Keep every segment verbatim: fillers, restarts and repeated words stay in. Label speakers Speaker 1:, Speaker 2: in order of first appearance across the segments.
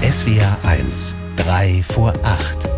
Speaker 1: S W R eins, drei vor acht.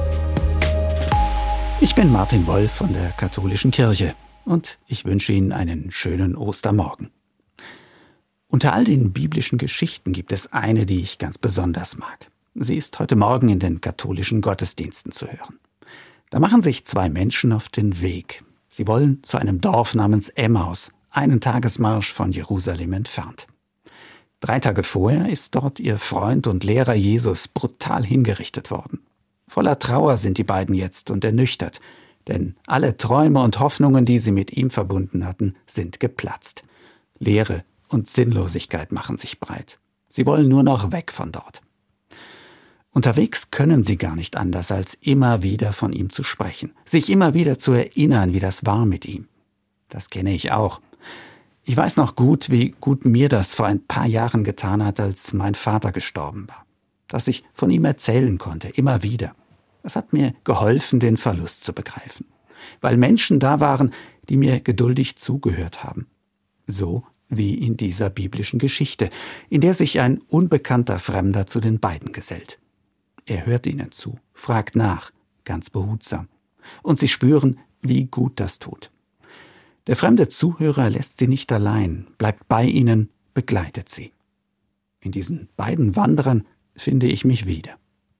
Speaker 2: Ich bin Martin Wolf von der Katholischen Kirche und ich wünsche Ihnen einen schönen Ostermorgen. Unter all den biblischen Geschichten gibt es eine, die ich ganz besonders mag. Sie ist heute Morgen in den katholischen Gottesdiensten zu hören. Da machen sich zwei Menschen auf den Weg. Sie wollen zu einem Dorf namens Emmaus, einen Tagesmarsch von Jerusalem entfernt. Drei Tage vorher ist dort ihr Freund und Lehrer Jesus brutal hingerichtet worden. Voller Trauer sind die beiden jetzt und ernüchtert, denn alle Träume und Hoffnungen, die sie mit ihm verbunden hatten, sind geplatzt. Leere und Sinnlosigkeit machen sich breit. Sie wollen nur noch weg von dort. Unterwegs können sie gar nicht anders, als immer wieder von ihm zu sprechen, sich immer wieder zu erinnern, wie das war mit ihm. Das kenne ich auch. Ich weiß noch gut, wie gut mir das vor ein paar Jahren getan hat, als mein Vater gestorben war. Dass ich von ihm erzählen konnte, immer wieder. Das hat mir geholfen, den Verlust zu begreifen. Weil Menschen da waren, die mir geduldig zugehört haben. So wie in dieser biblischen Geschichte, in der sich ein unbekannter Fremder zu den beiden gesellt. Er hört ihnen zu, fragt nach, ganz behutsam. Und sie spüren, wie gut das tut. Der fremde Zuhörer lässt sie nicht allein, bleibt bei ihnen, begleitet sie. In diesen beiden Wanderern finde ich mich wieder.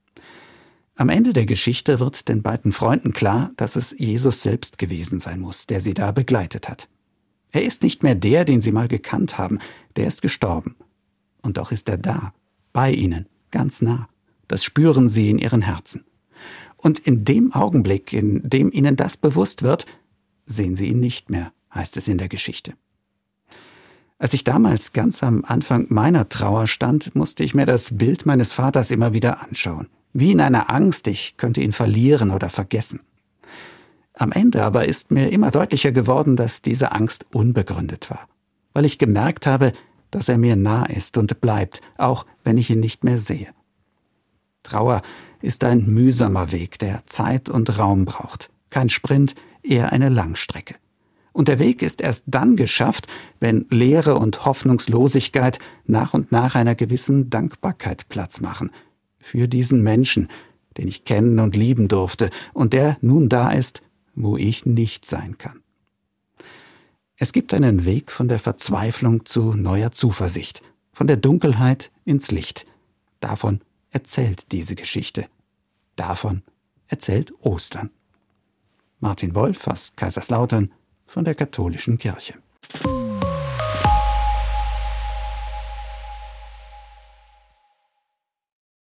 Speaker 2: Am Ende der Geschichte wird den beiden Freunden klar, dass es Jesus selbst gewesen sein muss, der sie da begleitet hat. Er ist nicht mehr der, den sie mal gekannt haben, der ist gestorben. Und doch ist er da, bei ihnen, ganz nah. Das spüren sie in ihren Herzen. Und in dem Augenblick, in dem ihnen das bewusst wird, sehen sie ihn nicht mehr, heißt es in der Geschichte. Als ich damals ganz am Anfang meiner Trauer stand, musste ich mir das Bild meines Vaters immer wieder anschauen. Wie in einer Angst, ich könnte ihn verlieren oder vergessen. Am Ende aber ist mir immer deutlicher geworden, dass diese Angst unbegründet war. Weil ich gemerkt habe, dass er mir nah ist und bleibt, auch wenn ich ihn nicht mehr sehe. Trauer ist ein mühsamer Weg, der Zeit und Raum braucht. Kein Sprint, eher eine Langstrecke. Und der Weg ist erst dann geschafft, wenn Leere und Hoffnungslosigkeit nach und nach einer gewissen Dankbarkeit Platz machen. Für diesen Menschen, den ich kennen und lieben durfte und der nun da ist, wo ich nicht sein kann. Es gibt einen Weg von der Verzweiflung zu neuer Zuversicht, von der Dunkelheit ins Licht. Davon erzählt diese Geschichte. Davon erzählt Ostern. Martin Wolf aus Kaiserslautern von der Katholischen Kirche.